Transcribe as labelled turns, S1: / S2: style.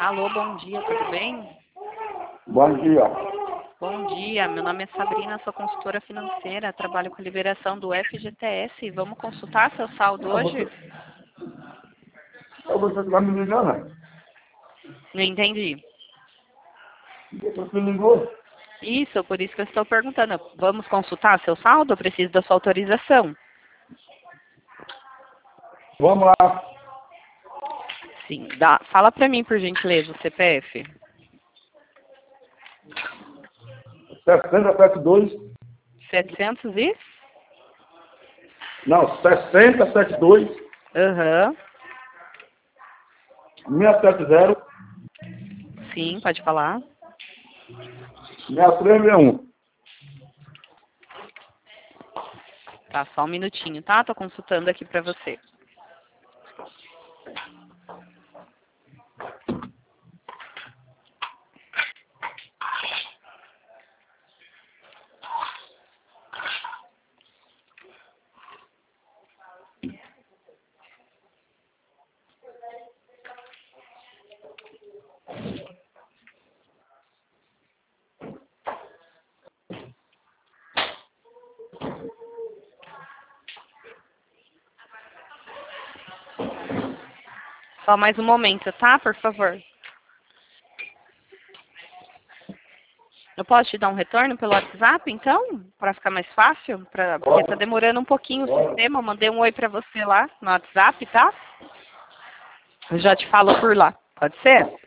S1: Alô, bom dia, tudo bem?
S2: Bom dia.
S1: Bom dia, meu nome é Sabrina, sou consultora financeira, trabalho com liberação do FGTS. Vamos consultar seu saldo hoje?
S2: Você que vai me ligar, né?
S1: Não entendi.
S2: Você ligou?
S1: Isso, por isso que eu estou perguntando. Vamos consultar seu saldo? Eu preciso da sua autorização.
S2: Vamos lá.
S1: Sim, fala para mim, por gentileza, o CPF.
S2: 6072.
S1: 700 e?
S2: Não, 6072.
S1: Aham.
S2: 670.
S1: Sim, pode falar.
S2: 6361.
S1: Tá, só um minutinho, tá? Tô consultando aqui para você. Só mais um momento, tá? Por favor. Eu posso te dar um retorno pelo WhatsApp, então? Para ficar mais fácil? Porque tá demorando um pouquinho o sistema. Eu mandei um oi para você lá no WhatsApp, tá? Eu já te falo por lá. Pode ser?